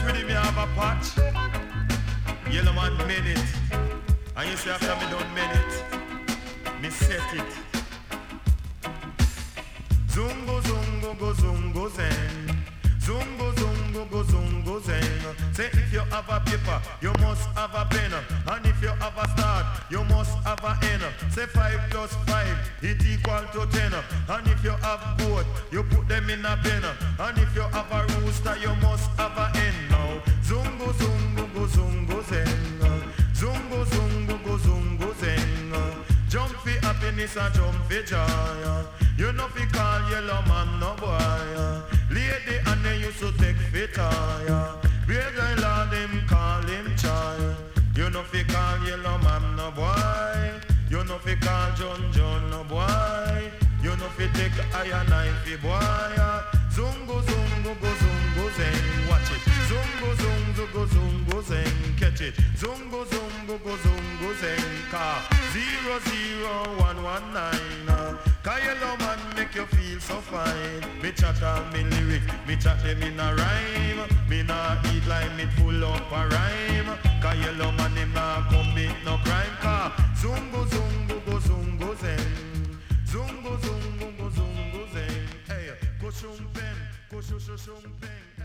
ready, me have a patch. Yellow man made it. And you say after me done made it, me set it. Zungo zungo go zungo zen. Zungo zungo go zungo zen. Say if you have a paper, you must have a pen. And if you have a start, you must have a end. Say 5 plus 5, it equal to 10. And if you have goat, you put them in a pen. And if you have a rooster, you must have a hen. Now zungo zungo go zungo zen. Zungo zungo go zungo zen. Jump for happiness and jump for joy. You know fi call yellow man no boy. Lady and they used to take fit tire. Real guy lord him call him child. You know fi call yellow man no boy. You know fi call John no boy. You know fi take iron knife boy. Zungo zungo go zungo zen. Watch it. Zungo zungo go zungo zen. Catch it. Zungo zungo go zungo zen. Car 00119. Cause yellow man make you feel so fine. Me chat on me lyric, me chat them in a rhyme. Me nah eat like me full up a rhyme. Cause yellow man him nah commit no crime. Cause zungo zungo go zungo zen. Zungo zungo go zungo zen. Hey, go shumpen, go shumpen.